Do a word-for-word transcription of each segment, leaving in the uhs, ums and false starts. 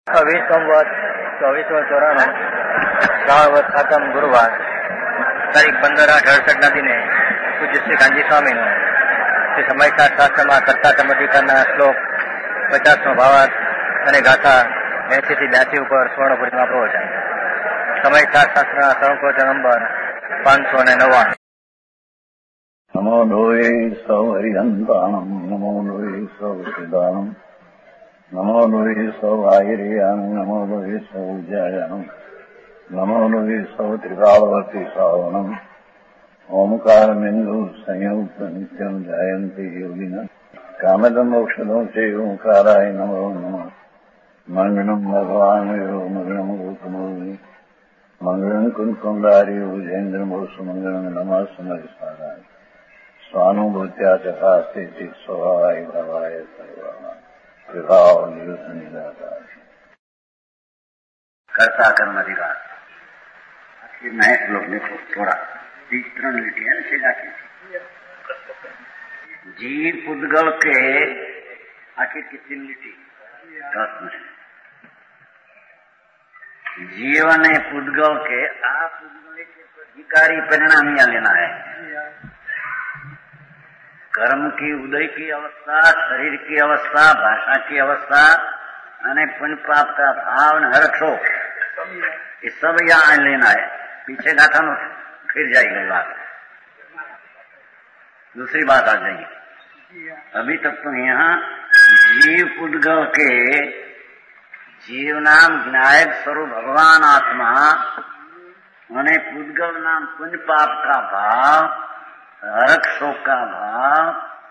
વીસ સંવત ચોવીસો ચોરાણું શ્રાવણ સાતમ ગુરુવાર તારીખ પંદર આઠ અડસઠ ના દિને પૂજ્ય શ્રી કાંજી સ્વામીનું શ્રી સમયસાર શાસ્ત્રમાં કરતા સમધિકારના શ્લોક પચાસનો ભાવાર્થ અને ગાથા એસી થી બ્યાસી ઉપર સ્વર્ણપુરીમાં પ્રવચન. સમયસાર શાસ્ત્રના સંકોચ નંબર પાંચસો ને નવ્વાણું. નમો લોહે સૌ હરિહંતાણમ નમો લોહે સૌ સિદ્ધાણમ નમો લોહે સૌ આયર્યાન નમો લોહે સૌ જયાન નમો લોહે સૌ ત્રિકાળવર્તી શ્રાવણમ ઓમકાર બિંદુ સંયુક્ત નિત્યમ જાયંતી યોગિના કામદમ મોક્ષદો છે ઓંકારાય નમો નમઃ. મંગળમ ભગવાન મંગળમ ગોતમોહિ મંગળમ કુંકુંડારી ભુજેન્દ્રમોષ મંગળમ નમઃ સમયસારાય સ્વાનુભૂત્યા ચકાસ્તે સ્વભાવાય ભાવાય સર્વા વિભાવ નિયુત નિરાકાર करता कर्म अधिकार. आखिर नए श्लोक देखो थोड़ा तीस त्रण लिटी है ना आखिर जीव पुद्गल के आखिर की तीन लिटी दस में जीवन पुद्गल के आ पुद्गल के अधिकारी परिणाम यहाँ लेना है. कर्म की उदय की अवस्था, शरीर की अवस्था, भाषा की अवस्था અને પુण्य पाप का भाव न हरक्षो ये सब यहाँ लेना है. पीछे गाथा में फिर जाएगी बात, दूसरी बात आ जाएगी. अभी तक तो यहाँ जीव पुद्गल के जीव नाम विनायक स्वरूप भगवान आत्मा અને पुद्गल नाम पुण्य पाप का भाव, हरक शोक का भाव,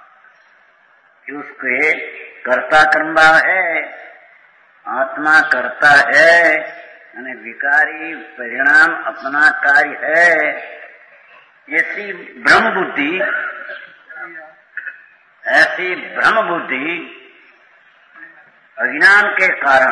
उसके कर्ता कर्म भाव है. आत्मा करता है અને विकारी परिणाम अपना कार्य है. ऐसी ब्रह्म बुद्धि ऐसी ब्रह्म बुद्धि अज्ञान के कारण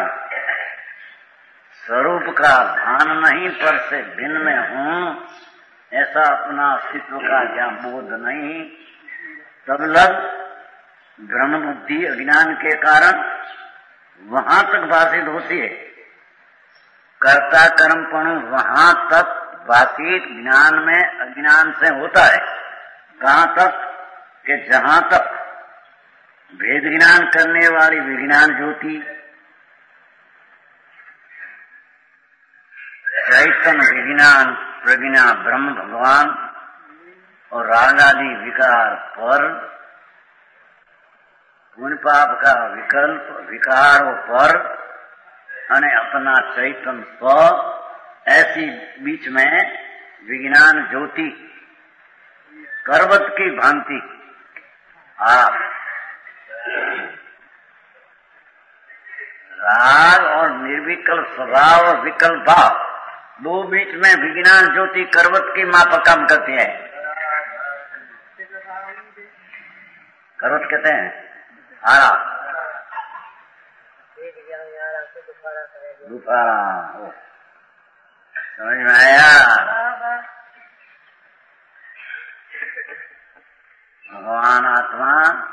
स्वरूप का भान नहीं पर से भिन्न में हूँ ऐसा अपना अस्तित्व का ज्ञान बोध नहीं, तब लग ब्रह्म बुद्धि अज्ञान के कारण वहां तक भाषित होती है. कर्ता कर्मपणु वहां तक भाषित ज्ञान में अज्ञान से होता है. कहां तक कि जहां तक भेद ज्ञान करने वाली विज्ञान ज्योति, चैतन्य विज्ञान प्रज्ञा ब्रह्म भगवान और राग आदि विकार पर, पुण्य पाप का विकल्प विकारों पर અને अपना चैतन्य स्व, ऐसी बीच में विज्ञान ज्योति करवत की भांति आप राग और निर्विकल्प स्वभाव और विकल्प भाव दो बीच में विज्ञान ज्योति करवत की माप काम करती है. करवत कहते हैं आरा दुफारा. समझ में आया? भगवान आत्मा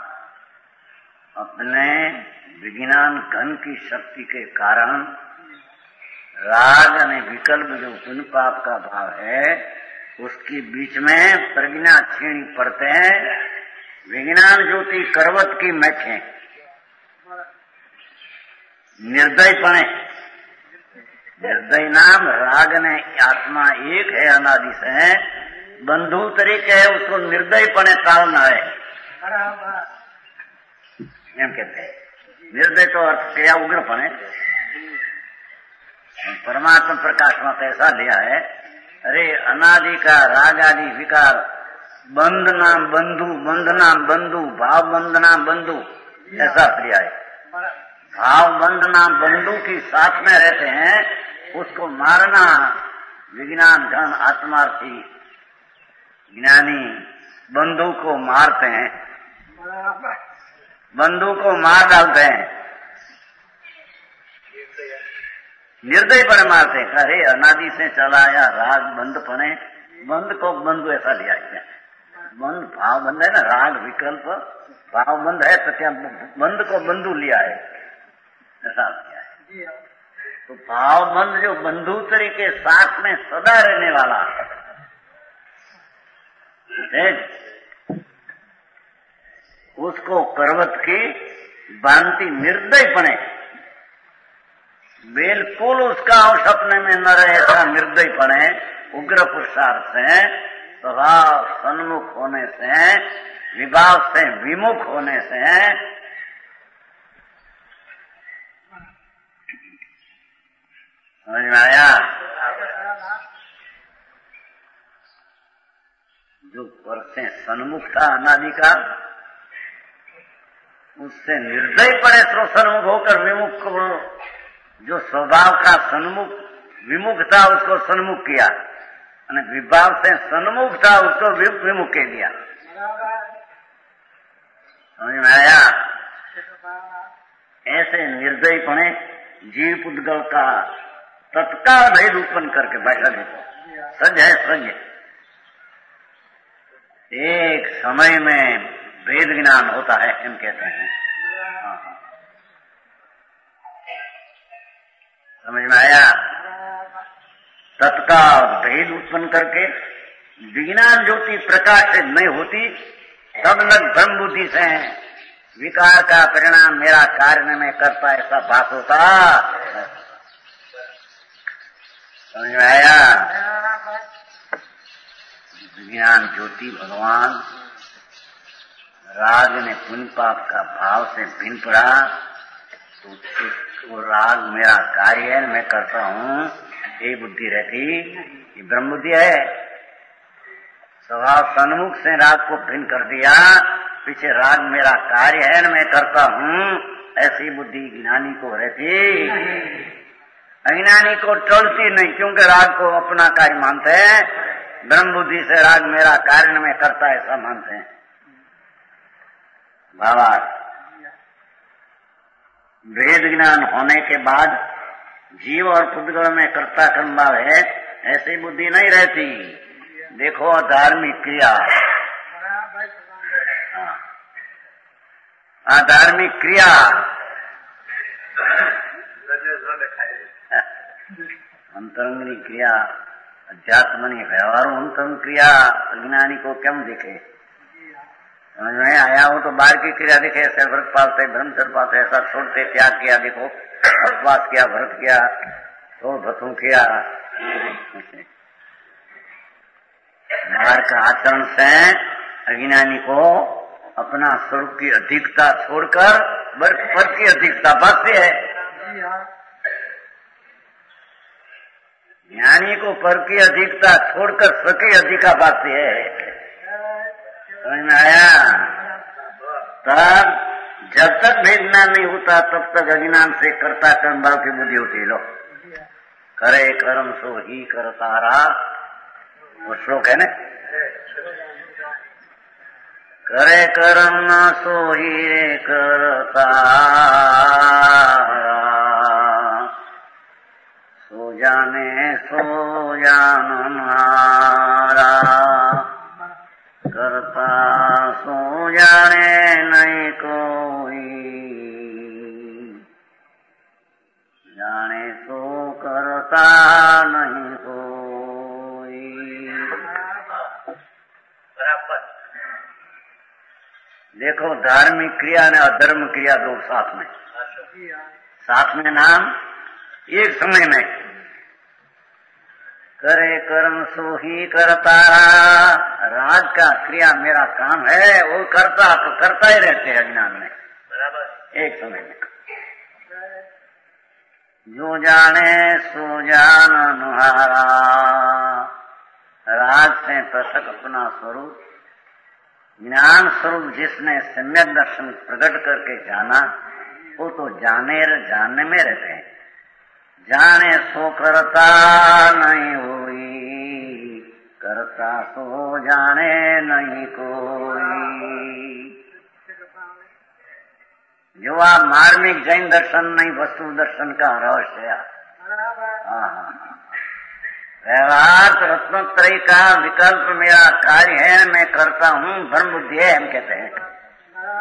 अपने विज्ञान घन की शक्ति के कारण राग और विकल्प जो पुण्य पाप का भाव है उसके बीच में प्रज्ञा छीनी पड़ते हैं. विज्ञान ज्योति करवत की मैखें निर्दयपणे, निर्दय नाम राग ने आत्मा एक है अनादि से बंधु तरीके है, उसको निर्दयपणे टालना है एम कहते हैं. निर्दय तो अर्थ क्या उग्रपणे. परमात्मा प्रकाश में ऐसा लिया है, अरे अनादि का राग आदि विकार बंध नाम बंधु, बंध नाम बंधु, भाव बंध नाम बंधु ऐसा लिया है. भाव बंध नाम बंधु की साथ में रहते हैं, उसको मारना विज्ञान घन आत्मार्थी ज्ञानी बंधु को मारते हैं, बंधु को मार डालते हैं, निर्दय पणे मारते हैं. अरे अनादि से चलाया राग बंध पणे, बंध को बंधु ऐसा लिया है. बंध भाव बंध है ना, राग विकल्प भाव बंध है तो क्या बंध को बंधु लिया है ऐसा किया है. तो भावबंध जो बंधुतरी के साथ में सदा रहने वाला है, उसको पर्वत की भांति निर्दय बने, बिल्कुल उसका उस अपने में न रहे ऐसा निर्दय पड़े, उग्र पुरुषार्थ से, स्वभाव सन्मुख होने से, विभाव से विमुख होने से, समझ में आया? जो पर से सन्मुख था अनादि का, उससे निर्दय पड़े तो सन्मुख होकर विमुख को, जो स्वभाव का सन्मुख विमुख था उसको सन्मुख किया, और विभाव से सन्मुख था उसको विमुख के दिया। समझ में आया? ऐसे निर्दयी पड़े जीव पुद्गल का तत्काल भेद उत्पन्न करके बैठा देखो, सज है सज, एक समय में भेद ज्ञान होता है, हम कहते हैं। समझ में आया? तत्काल भेद उत्पन्न करके विज्ञान ज्योति प्रकाशित नहीं होती, तब लग ब्रह्म बुद्धि से विकार का परिणाम मेरा कार्य में करता ऐसा भास होता। समझ में आया? विज्ञान ज्योति भगवान राग ने पुण्य पाप का भाव से भिन्न पड़ा, तो वो राग मेरा कार्य है, मैं करता हूँ, ये बुद्धि रहती, ये ब्रह्म बुद्धि है। स्वभाव सन्मुख से राग को भिन्न कर दिया, पीछे राग मेरा कार्य है, मैं करता हूँ, ऐसी बुद्धि ज्ञानी को रहती, अज्ञानी को टलती नहीं, क्योंकि राग को अपना कार्य मानते हैं, ब्रह्म बुद्धि से राग मेरा कार्य में करता है ऐसा मानते हैं। बाबा वेद ज्ञान होने के बाद जीव और पुद्गल में कर्ता कर्म भाव है, ऐसी बुद्धि नहीं रहती। देखो धार्मिक क्रिया, धार्मिक क्रिया अंतरंगनी क्रिया, अध्यात्मनी व्यवहार अंतरंग क्रिया अज्ञानी को क्यों दिखे? समझ में आया? वो तो बाहर की क्रिया दिखे, ऐसे व्रत पालते, ब्रह्मचर्य पालते, ऐसा छोड़ते, त्याग किया, देखो उपवास किया, व्रत किया, तो भतू किया। बाहर का आचरण से अज्ञानी को अपना स्वरूप की अधिकता छोड़कर पर की अधिकता बढ़ती है। ज्ञानी को पर की अधिकता छोड़कर स्व की अधिका बढ़ती है। समझ में आया? तब जब तक भेद ज्ञान नहीं होता तब तक अज्ञान से कर्ता कर्म भाव की बुद्धि होती। लो करे कर्म सो ही करता रहा, वो श्लोक है ना, करे कर्म सो ही करता सो जाने सो जान हारा, करता सो जाने नहीं कोई, जाने सो करता नहीं कोई। बराबर। देखो धार्मिक क्रिया ने अधर्म क्रिया दो साथ में, साथ में नाम एक समय में। करे कर्म सो ही करता, राज का क्रिया मेरा काम है, वो करता तो करता ही रहते हैं अज्ञान में, बराबर एक समय में। जो जाने सो जान अनुहारा, राज से पृथक अपना स्वरूप, ज्ञान स्वरूप जिसने सम्यक दर्शन प्रकट करके जाना, वो तो जाने जानने में रहते हैं। जाने सो करता नहीं हुई, करता सो जाने नहीं कोई। जो आप मार्मिक जैन दर्शन नहीं, वस्तु दर्शन का रहस्य, व्यवहार रत्नत्रयी का विकल्प मेरा कार्य है, मैं करता हूँ, ब्रह्म बुद्धि है, हम कहते हैं।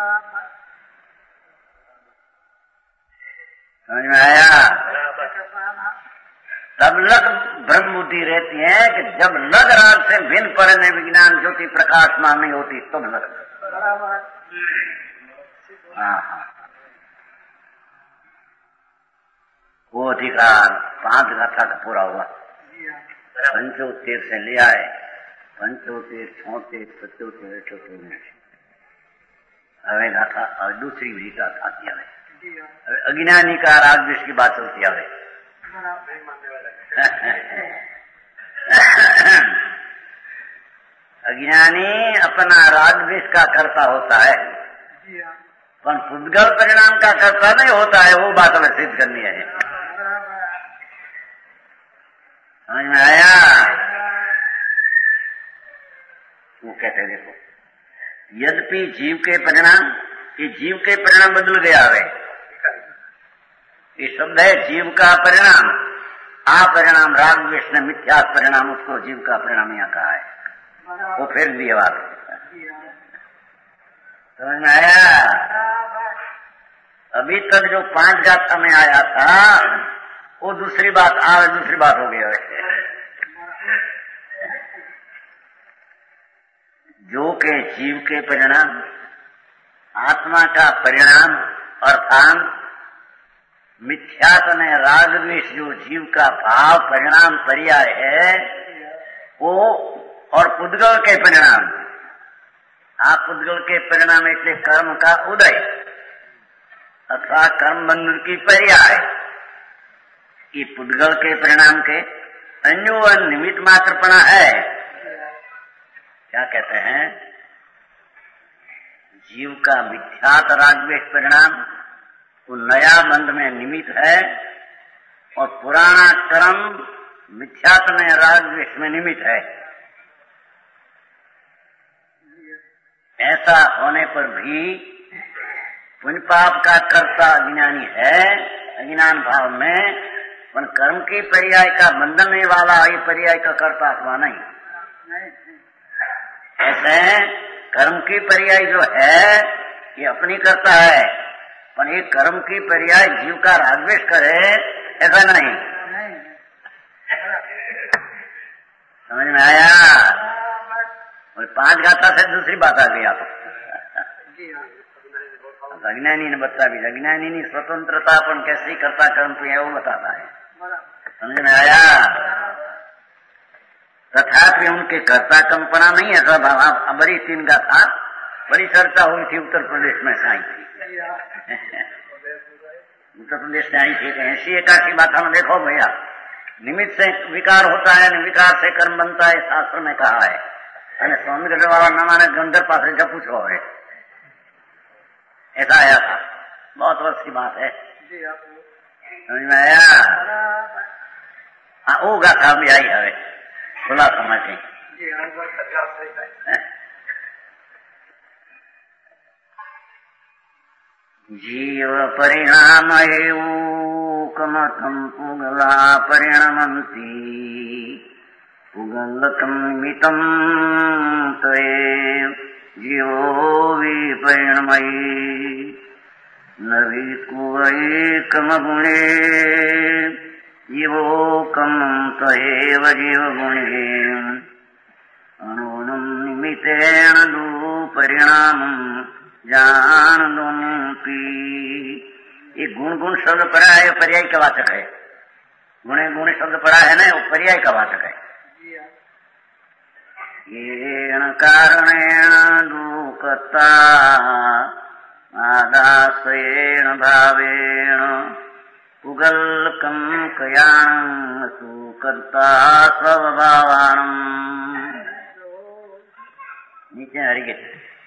समझ में आया? तब लग ब्रह्म बुद्धि रहती है कि जब लग राग से भिन्न परने विज्ञान ज्योति प्रकाशमान नहीं होती तब लग। हाँ हाँ, वो अधिकार पांच गाथा का पूरा हुआ। पंचोत्तेर से ले आए, पंचोत्तेर छोतेर सत्योत्तेर अठोत्तेर। હવે ગાથા दूसरी गीता आती है। अज्ञानी का राग द्वेष की बात होती है। अज्ञानी अपना राग द्वेष का कर्ता होता है, पर पुद्गल परिणाम का कर्ता नहीं होता है। वो बात हमें सिद्ध करनी है। समझ में आया? वो कहते देखो, यद्यपि जीव के परिणाम, कि जीव के परिणाम बदल गया है। ये शब्द है जीव का परिणाम। आ परिणाम राग द्वेष ने मिथ्या परिणाम, उसको जीव का परिणाम यहाँ कहा है। वो फिर भी बात समझ में आया? अभी तक जो पांच गाथा में आया था वो दूसरी बात आ दूसरी बात हो गई है। जो के जीव के परिणाम, आत्मा का परिणाम अर्थात मिथ्यात्व ने राग द्वेष जो जीव का भाव परिणाम पर्याय है वो, और पुद्गल के परिणाम। आप पुद्गल के परिणाम એટલે कर्म का उदय अथवा कर्म बंधन की पर्याय। ये पुद्गल के परिणाम के अन्योन निमित्त मात्रपणा है। क्या कहते हैं? जीव का मिथ्यात रागद्वेष परिणाम वो नया बंध में निमित्त है, और पुराना कर्म मिथ्यात में रागद्वेष में निमित्त है। ऐसा होने पर भी पुण्य पाप का कर्ता अज्ञानी है, अज्ञान भाव में, पर कर्म की पर्याय का बंधन वाला ये पर्याय का कर्ता अथवा नहीं। ऐसे कर्म की पर्याय जो है ये अपनी करता है, पर ये कर्म की पर्याय जीव का रागद्वेष करे ऐसा नहीं। समझ में आया? और पांच गाथा से दूसरी बात आ गई। आप अज्ञानी ने बता भी, अज्ञानी ने स्वतंत्रता अपन कैसी करता कर्म की है वो बताता है। समझ में आया? तथापि उनके कर्ता कंपना नहीं है। सब बड़ी तीन गाथा बड़ी चर्चा हुई थी उत्तर प्रदेश में से आई थी। उत्तर प्रदेश से आई थी। ऐसी एकासी बात में देखो भैया, निमित्त से विकार होता है, विकार से कर्म बनता है, शास्त्र में कहा है। અને સ્વામી ગઢવાળા નામાને ગંધર પાસે जब पूछो है, ऐसा आया था। बहुत वर्ष की बात है। समझ में आया? हाँ, वो गाथा भी आई है खुला समझ के। जीव परिणाम कमथम पुगला परिणमंती पुगलकम मितम तये जीवो विपरिणमयी नवीकुवैकम गुणे जीवो कम तयेव जीव गुणे अणुनम निमित्तेन दु परिणामम जानोपी। ये गुण गुण शब्द पढ़ा है, पर्याय का वाचक है। गुणे गुण शब्द पढ़ा है ना, वो पर्याय का वाचक है। येन कारणेन दुःखता आदासेन भावेन पुगलकम कयाणं सुकर्ता स्वभावाणं। नीचे हरिगीत।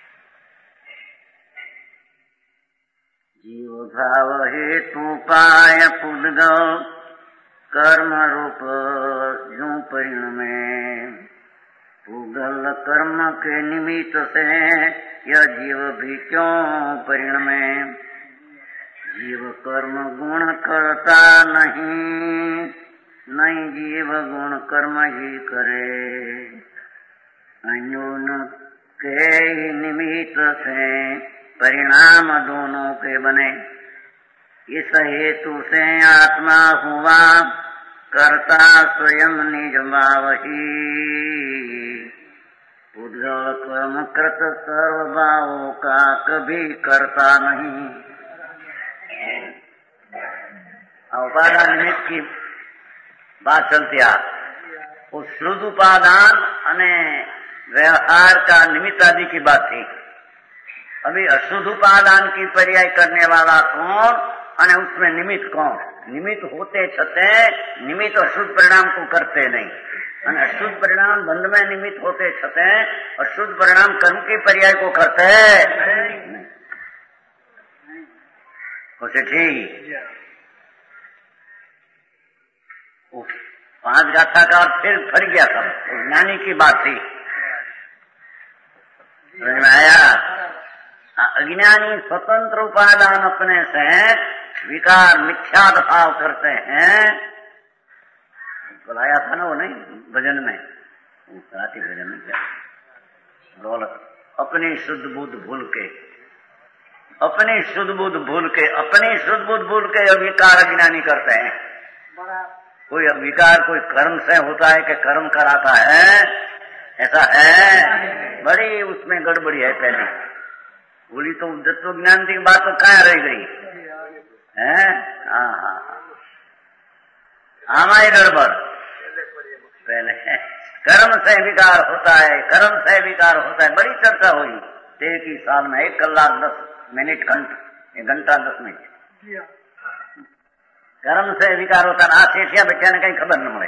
जीव भाव हेतु पाय पुद्गल कर्म रूप जो परिणमे पुगल कर्म के निमित्त से यह जीव भी क्यों परिणमे। जीव कर्म गुण करता नहीं, नहीं जीव गुण कर्म ही करे। अन्योन के ही निमित्त से परिणाम दोनों के बने। इस हेतु से आत्मा हुआ कर्ता स्वयं निज भावही, उद्गल कर्म कृत सर्वभावों का कभी करता नहीं। उपादान निमित्त की बात चलती आ, उस शुद्ध उपादान अने व्यवहार का निमित्त आदि की बात थी। अभी अशुद्ध उपादान की पर्याय करने वाला कौन अने उसमें निमित्त कौन? निमित्त होते छते निमित्त अशुद्ध परिणाम को करते नहीं, और अशुद्ध परिणाम बंध में निमित्त होते छते अशुद्ध परिणाम कर्म के पर्याय को करते नहीं। उसे ठीक पांच गाथा का और फिर फट गया था। ज्ञानी की बात थी, समझ में आया? अज्ञानी स्वतंत्र उपादान अपने से विकार मिथ्या भाव करते हैं। बुलाया था ना वो नहीं भजन में, राति भजन में क्या दौलत अपनी शुद्ध बुद्ध भूल के, अपनी शुद्ध बुद्ध भूल के, अपनी शुद्ध बुद्ध भूल के अविकार अज्ञानी करते हैं। कोई अविकार कोई कर्म से होता है कि कर्म कराता है, ऐसा है? बड़ी उसमें गड़बड़ी है। पहले बोली तो तत्व ज्ञान की बात तो कहाँ रह गई है? हाँ हाँ हमारी गड़बड़। पहले कर्म से विकार होता है, कर्म से विकार होता है, बड़ी चर्चा हुई। एक ही साल में एक कलाक दस मिनट घंटा घंटा दस मिनट कर्म से विकार होता है। आज सेठिया बच्चा ने कहीं खबर न मिले।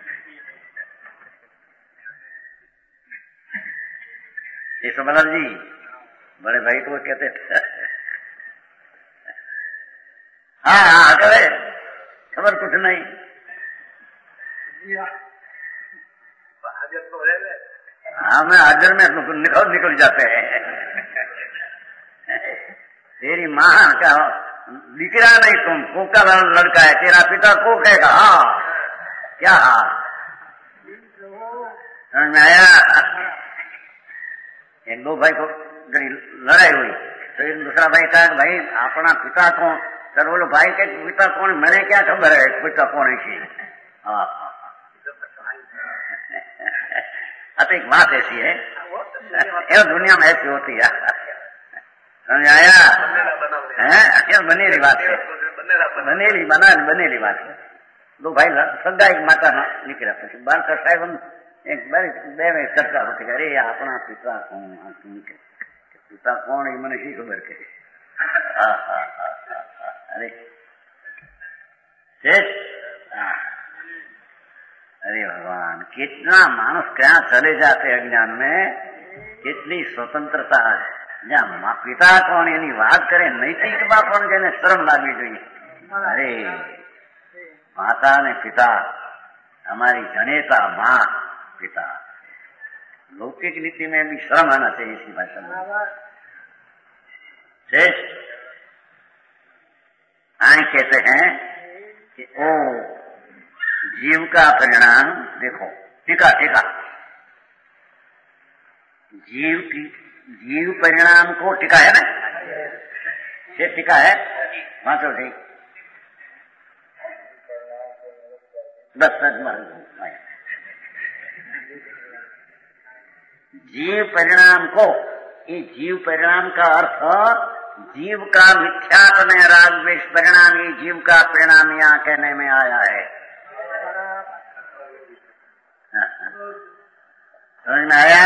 ये समझ जी बड़े भाई को कहते थे हाँ हाँ करे खबर कुछ नहीं। हाँ मैं हाजिर में निकल निकल जाते हैं। तेरी माँ क्या दिखरा नहीं, तुम कोका लड़का है, तेरा पिता को कहेगा हाँ क्या हाँ समझ में आया? एक दो भाई को लड़ाई हुई तो एक दूसरा भाई कहा भाई अपना पिता कौन? सर बोलो भाई के पिता कौन? मैंने क्या खबर है पिता कौन है? हाँ अब एक बात ऐसी है, ये दुनिया में ऐसी होती है, समझ आया? है बनेली बात है, बनेली बना बनेली बात है। दो भाई सगा एक माता निकला बाल का साहब एक बार બે में चर्चा होती अरे अपना पिता कौन? पिता कौन है मैंने शी खबर के? अरे अरे भगवान कितना मानस क्या चले जाते अज्ञान में, कितनी स्वतंत्रता है। જ્યાં પિતા કોણ એની વાત કરે નૈતિક માં પણ જેને શરમ લાગવી જોઈએ। અરે માતા ને પિતા हमारी जनेता माँ पिता, लौकिक नीति में भी शर्म आना चाहिए इसकी भाषा में। शेष आए कहते हैं कि ओ जीव का परिणाम देखो, टीका टीका जीव की जीव परिणाम को टीका है ना, ये टीका है वहां तो ठीक दस जीव परिणाम को, ये जीव परिणाम का अर्थ जीव का मिथ्यात्व में राग द्वेष परिणाम ही जीव का परिणाम यहाँ कहने में आया है। समझ में आया?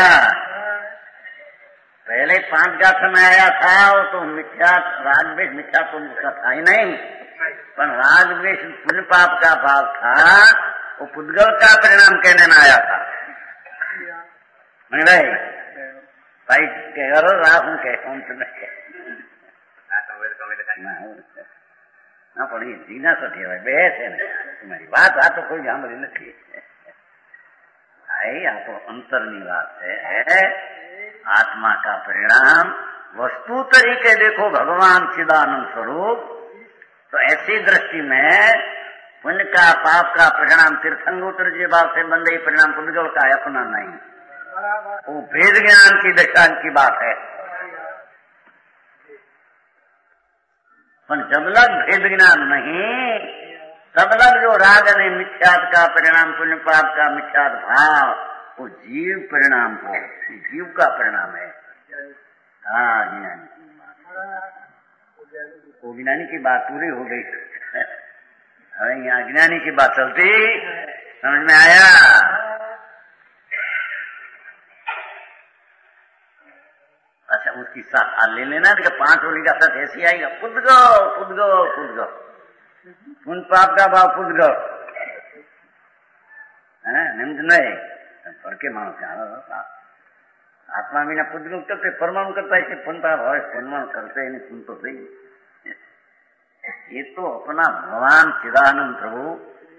पहले पांच गाथा में आया था वो तो मिथ्या राग द्वेष मिथ्या तो उसका था ही नहीं, पर राग द्वेष पुण्य पाप का भाव था, वो पुद्गल का परिणाम कहने में आया था। नहीं भाई भाई कह राहु के कौन से ना पड़ी जीना सठी है बेस है ना तुम्हारी बात आ तो कोई जामरी नहीं भाई, आप अंतरनी बात है। आत्मा का परिणाम वस्तु तरीके देखो भगवान चिदानंद स्वरूप, तो ऐसी दृष्टि में पुण्य का पाप का परिणाम तीर्थंगोत्तर जी भाव से बंदे परिणाम पुण्य का अपना नहीं, वो भेद ज्ञान की दशा की बात है। पर जब लग भेद ज्ञान नहीं, तब लग जो राग ने मिथ्यात का परिणाम, पुण्य पाप का मिथ्यात भाव, वो जीव परिणाम को, जीव का परिणाम है। हाँ ज्ञानी की बात, वो ज्ञानी की बात पूरी हो गई। अरे यहाँ ज्ञानी की बात चलती, समझ में आया? अच्छा उसकी साथ ले लेना कि पांच होली का साथ ऐसी आएगा, खुद गो खुद गो खुद गो, पुण्य पाप का भाव खुद गो है निम्न नहीं पढ़ के मानो क्या आत्मा बिना खुद गो करते परमाणु करता है, पुण्य पाप है परमाणु करते ही नहीं, सुन तो सही। ये तो अपना भगवान चिदानंद प्रभु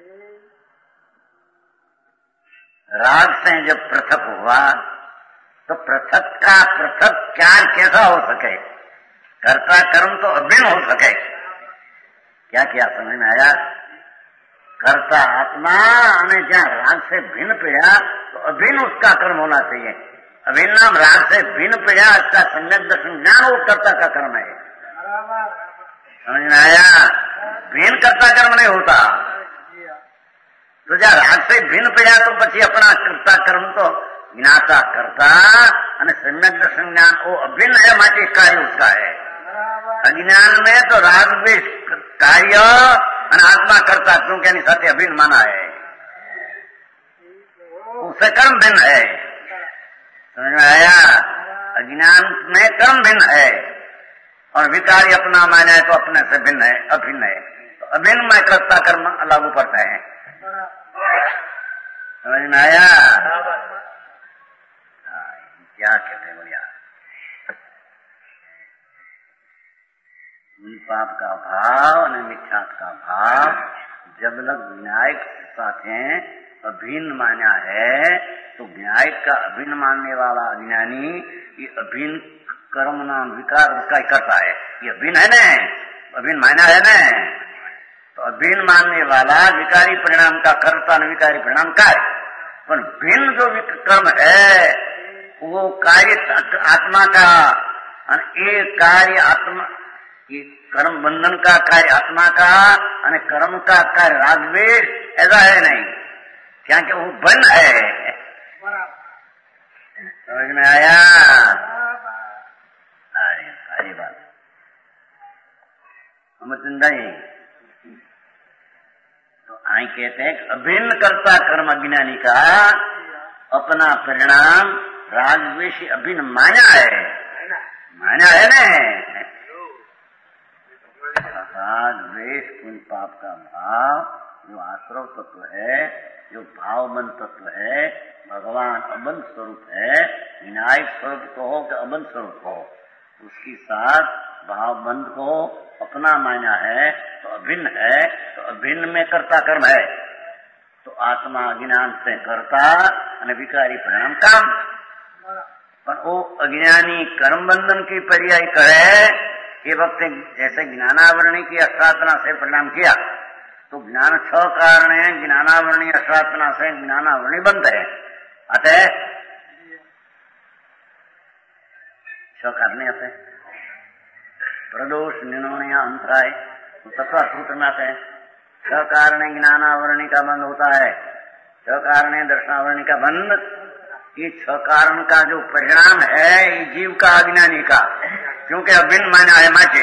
राग से जब पृथक हुआ तो पृथक का पृथक ज्ञान कैसा हो सके, कर्ता कर्म तो अभिन्न हो सके। क्या क्या समझ में आया? कर्ता आत्मा ने जहाँ राग से भिन्न पीड़ा तो अभिन्न उसका कर्म होना चाहिए। अभिन्न नाम राग से भिन्न पीड़ा, इसका सम्यक दर्शन ज्ञान वो कर्ता का कर्म है। समझ में आया? भिन्न कर्ता कर्म नहीं होता। तो जहाँ राग से भिन्न पीड़ा तो પછી अपना कर्ता कर्म तो ज्ञाता करता અને सम्यक दर्शन ज्ञान वो अभिन्न है, माटे कार्य उसका है। अज्ञान में तो राग द्वेष कार्य और आत्मा करता, क्योंकि यानी साथ अभिन्न माना है, उससे कर्म भिन्न है। समझ में आया? अज्ञान में कर्म भिन्न है और विकारी अपना माना है तो अपने से भिन्न है, अभिन्न है। तो अभिन्न में कर्ता कर्म लागू पड़ता है। समझ में आया? क्या कहते बोलिया, पाप का भाव और मिथ्यात का भाव जब लग विनायक साथे अभिन्न माना है तो विनायक का अभिन्न मानने वाला अज्ञानी ये अभिन्न कर्म नाम विकार उसका ही करता है। ये अभिन्न है न, अभिन्न माना है न, तो अभिन्न मानने वाला विकारी परिणाम का करता न विकारी परिणाम का है। पर भिन्न जो कर्म है वो कार्य आत्मा का, ये कार्य आत्मा, ये कर्म बंधन का कार्य आत्मा का और कर्म का कार्य रागद्वेष ऐसा है नहीं, क्योंकि वो बंध है। समझ में आया? अरे सारी बात हम चिंता ही तो आई कहते हैं अभिन्न कर्ता कर्म अज्ञानी का अपना परिणाम राग द्वेष अभिन्न माना है, माना है न। राग द्वेष पुण्य पाप का भाव जो आश्रव तत्व है, जो भावबंध तत्व है, भगवान अबंध स्वरूप है, विनायक स्वरूप को हो कि अबंध स्वरूप हो, उसके साथ भावबंध को अपना माना है तो अभिन्न है। तो अभिन्न में कर्ता कर्म है तो आत्मा ज्ञान से करता और विकारी परिणाम काम। पर वो अज्ञानी कर्म बंधन की पर्याय करे ये वक्त जैसे ज्ञानावरणी की अश्रातना से परिणाम किया तो ज्ञान छ कारण है, ज्ञानावरणी अश्रातना से ज्ञानावरणी बंध है। अतः छ कारण आते प्रदोष निर्णय अंतराय तत्व सूत्र में आते हैं। छ कारण ज्ञानावरणी का बंध होता है, छ कारण दर्शनावरणी का बंध। ये छ कारण का जो परिणाम है ये जीव का अज्ञानी का, क्योंकि अभिन्न माना है माचे।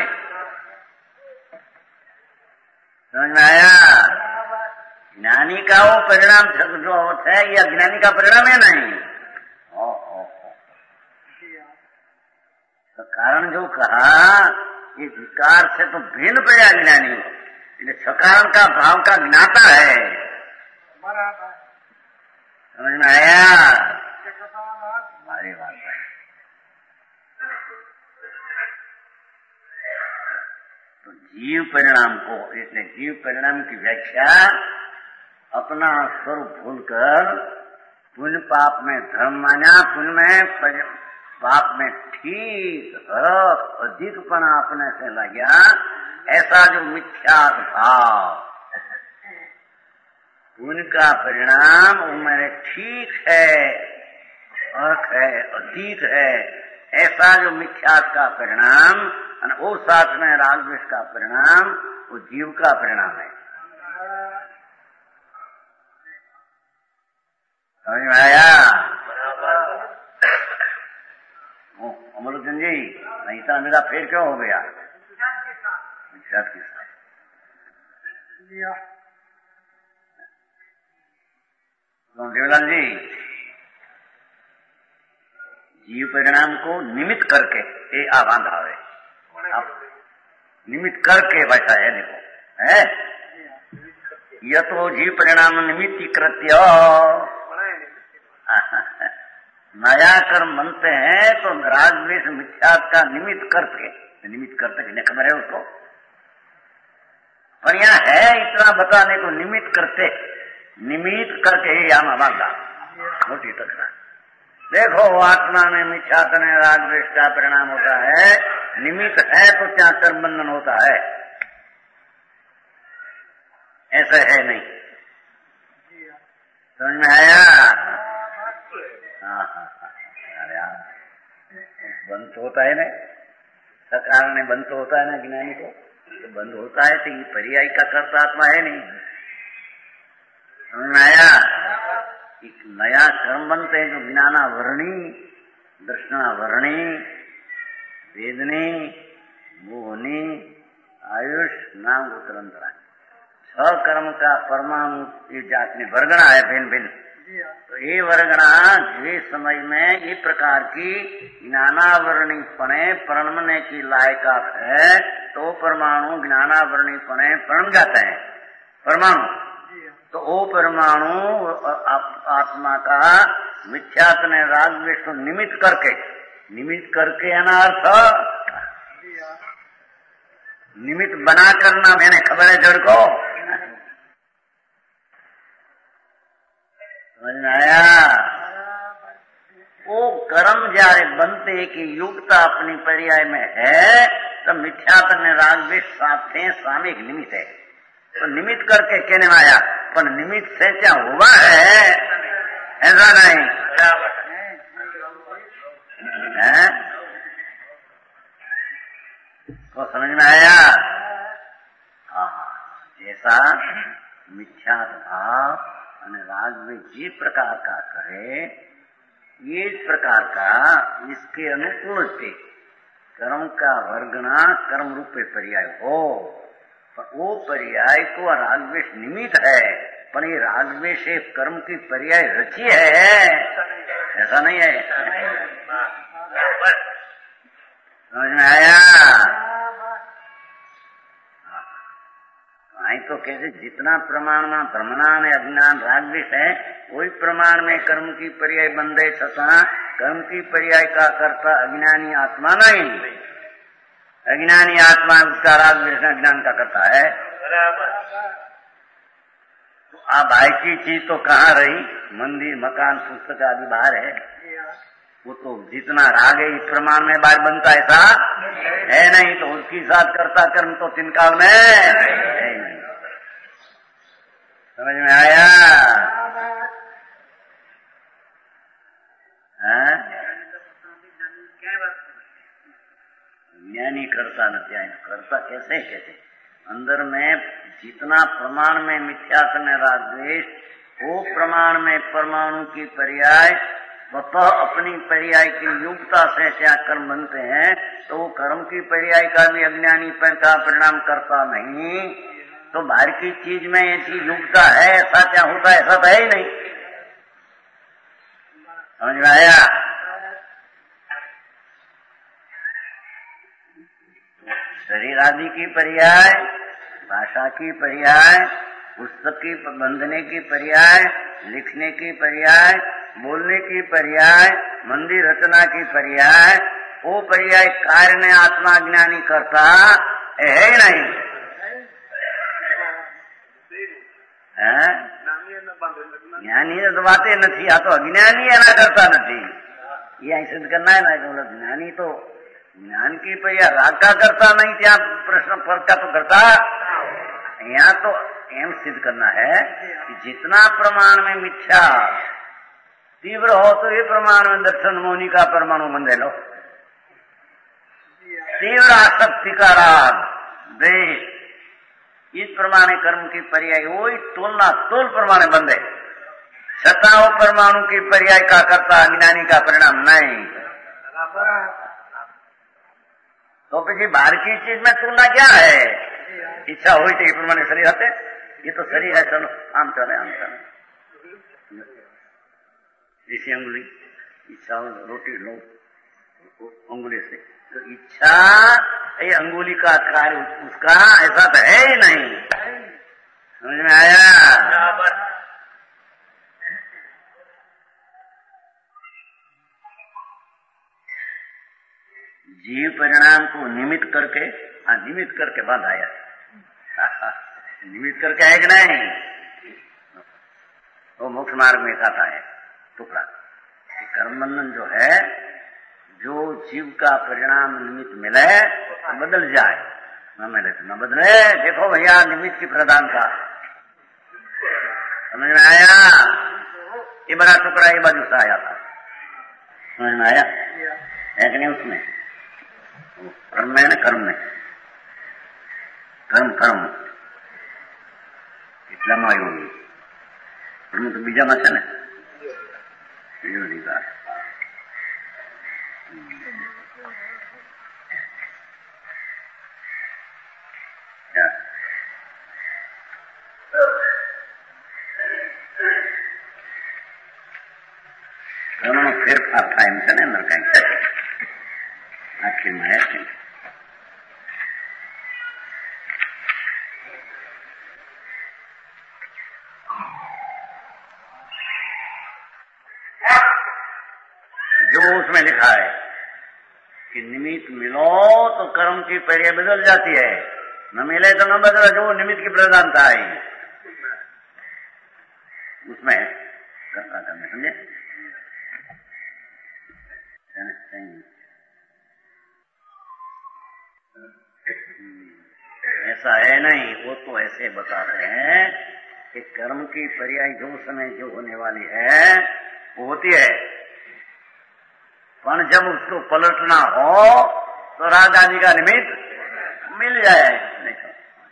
समझ में आया? ज्ञानी का वो परिणाम जो है ये अज्ञानी का परिणाम है नहीं। ओ, ओ, ओ। तो कारण जो कहा ये विकार से तो भिन्न पड़ा ज्ञानी, छ कारण का भाव का ज्ञाता है। समझ में आया? हमारी बात है। तो जीव परिणाम को, इसलिए जीव परिणाम की व्याख्या अपना स्वरूप भूलकर पुण्य पाप में धर्म माना, पुण्य में पाप में ठीक अधिकपना अपने से लगा, ऐसा जो मिथ्या भाव पुण्य का परिणाम वो मेरे ठीक है, अर्थ है, अधिक है, ऐसा जो मिथ्या का परिणाम और वो साथ में राग द्वेष का परिणाम वो जीव का परिणाम है। समझ में आया? अमरुद्दीन जी, नहीं तो मेरा फिर क्यों हो गया? विख्यात के साथ तो देवलाल जी, जीव परिणाम को निमित्त करके ये आह्वान आवे, आप निमित्त करके वैसा है, देखो है यह तो जीव परिणाम निमित्त कृत्य नया कर्म बनते हैं तो राग द्वेष मिथ्या का निमित्त करके, निमित्त करते किन्हें खबर है उसको, पर यहाँ है इतना बताने को निमित्त करते, निमित्त करके ही यहाँ मांगा मोटी तकरा। देखो आत्मा में मिथ्यात्व में राग द्वेष का परिणाम होता है, निमित्त है तो क्या कर्म बंधन होता है? ऐसा है नहीं। समझ में आया? हाँ हाँ अरे यार बंद तो होता है ना, सकाल में बंद तो होता है ना ज्ञानी को, तो बंद होता है तो ये पर्याय का कर्ता आत्मा है नहीं। समझ में आया? एक नया कर्म बनते हैं जो ज्ञाना वर्णी, दर्शना वर्णी, वेदनी, मोहनी, आयुष, नाम गोत्रंतरा, छह कर्म का परमाणु ये जात में वर्गणा है भिन्न भिन्न। तो ये वर्गणा जिस समय में ये प्रकार की ज्ञानावरणी पणे प्रणमने की लायकात है तो परमाणु ज्ञानावरणी पणे प्रण जाते हैं परमाणु। तो वो परमाणु आत्मा का मिथ्यात्व ने राग द्वेष को निमित्त करके, निमित्त करके अनर्थ निमित्त बना करना, मैंने खबर है जड़ को। समझ में आया? वो कर्म जारे बनते कि युक्ता अपनी पर्याय में है तो मिथ्यात्व ने राग द्वेष साथे सामयिक निमित्त है, तो निमित्त करके कहने में आया, पर निमित्त से क्या हुआ है? ऐसा नहीं है? तो समझ में आया? हाँ, जैसा मिथ्यात्व भाव અને राग में जिस प्रकार का करे, ये प्रकार का इसके अनुकूल से कर्म का वर्गना कर्म रूपे पर्याय हो, पर वो पर्याय को राग द्वेष निमित्त है, पर ये राग द्वेष कर्म की पर्याय रची है, ऐसा नहीं है। समझ में आया? आई तो कैसे जितना प्रमाण में भ्रमणा में अज्ञान राग द्वेष है, वही प्रमाण में कर्म की पर्याय बंधे तथा कर्म की पर्याय का कर्ता अज्ञानी आत्मा नहीं, अज्ञानी आत्मा उसका राग द्वेष अज्ञान का करता है। तो आप भाई की चीज तो कहाँ रही, मंदिर मकान पुस्तक आदि बाहर है, वो तो जितना राग है इस प्रमाण में बाहर बनता है ऐसा है नहीं, तो उसकी साथ करता कर्म तो तीन काल में है नहीं। समझ में आया? ज्ञानी करता नहीं, करता कैसे कैसे अंदर में जितना प्रमाण में मिथ्यात्व में राग द्वेष, वो प्रमाण में परमाणु की पर्याय स्वतः अपनी पर्याय की युक्ता से क्या कर्म बनते हैं, तो वो कर्म की पर्याय का भी अज्ञानी का परिणाम करता नहीं। तो बाहर की चीज में ऐसी युक्ता है, ऐसा क्या होता है? ऐसा तो है ही नहीं। समझ में आया? शरीर आदि की पर्याय, भाषा की पर्याय, पुस्तक की बंधने की पर्याय, लिखने की पर्याय, बोलने की पर्याय, मंदिर रचना की पर्याय, वो पर्याय कार्य ने आत्मा ज्ञानी करता है ही नहीं है? ज्ञानी ने तो बातें नहीं, या तो अज्ञानी है ना करता नहीं, ये सिद्ध करना है ना। बोला ज्ञानी तो ज्ञान की पर्याय राग का करता नहीं, क्या प्रश्न फर्क का तो करता। यहाँ तो एम सिद्ध करना है कि जितना प्रमाण में मिथ्या तीव्र हो तो ये प्रमाण में दर्शन मौनी का परमाणु बंधे लो, तीव्र आसक्ति का राग द्वेष, इस प्रमाणे कर्म की पर्याय वही तोलना तोल प्रमाणे बंधे, छठा वो परमाणु की पर्याय का करता अज्ञानी का परिणाम नहीं। तो किसी बाहर की चीज में तुलना क्या है? इच्छा हुई तो ये प्रमाणे शरीर आते, ये तो शरीर है, चलो आम चले आम चले। जैसी अंगुली इच्छा हो रोटी लो अंगुली से, तो इच्छा ये अंगुली का कार्य उसका ऐसा तो है ही नहीं। समझ में आया? जीव परिणाम को निमित्त करके, हाँ निमित्त करके बांधाया, निमित्त करके है कि नहीं? वो मोक्ष मार्ग में खाता है टुकड़ा। कर्म बंधन जो है, जो जीव का परिणाम निमित्त मिले बदल जाए, न मिले तो न बदले। देखो भैया निमित्त की प्रधानता समझ में आया? ये बड़ा टुकड़ा ये बाजू से आया था, समझ में आया है कि नहीं? उसमें कर्म में ना, कर्म में कर्म कर्म એટલામાં આવ્યું કર્મ તો બીજામાં છે ને, એવી બધી વાત। કર્મનો ફેરફાર થાય એમ છે ને, અંદર કઈક છે આખીમાં है कि जो उसमें लिखा है कि निमित्त मिलो तो कर्म की पर्याय बदल जाती है, न मिले तो न बदला। जो निमित्त की प्रधानता है उसमें कर्ता करने, समझे? ऐसा है नहीं। वो तो ऐसे बताते हैं कि कर्म की पर्याय जो समय जो होने वाली है वो होती है, पर जब उसको पलटना हो तो राग आदि का निमित्त मिल जाए। देखो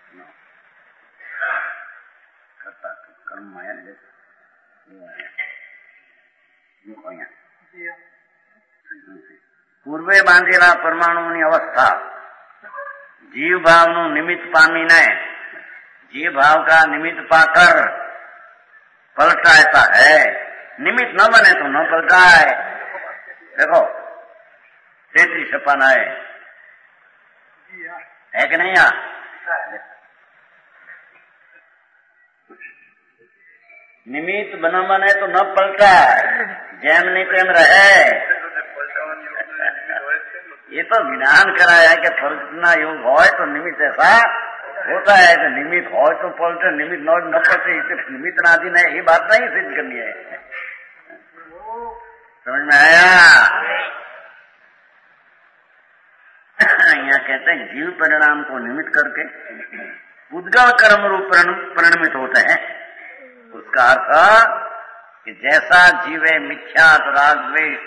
कर्ता कर्म माया પૂર્વે બાંધેલા પરમાણુની અવસ્થા जीव भाव नु निमित्त पामी ने, जीव भाव का निमित्त पाकर पलटा ऐसा है। निमित्त न बने तो न पलटा है। देखो तेतरी छप्पन है, है कि नहीं? निमित्त बना बने तो न पलटा है, जैम नहीं प्रेम रहे। ये तो विधान कराया है कि पलटना योग हो तो निमित्त ऐसा होता है कि निमित्त हो तो पलटे, निमित्त न न पलटे, इसे निमित्त नाधीन है। ये बात नहीं सिद्ध करनी है। समझ में आया? यहाँ कहते हैं जीव परिणाम को निमित्त करके उद्गल कर्म रूप परिणमित होते हैं। उसका अर्थ कि जैसा जीवे मिथ्या राग द्वेष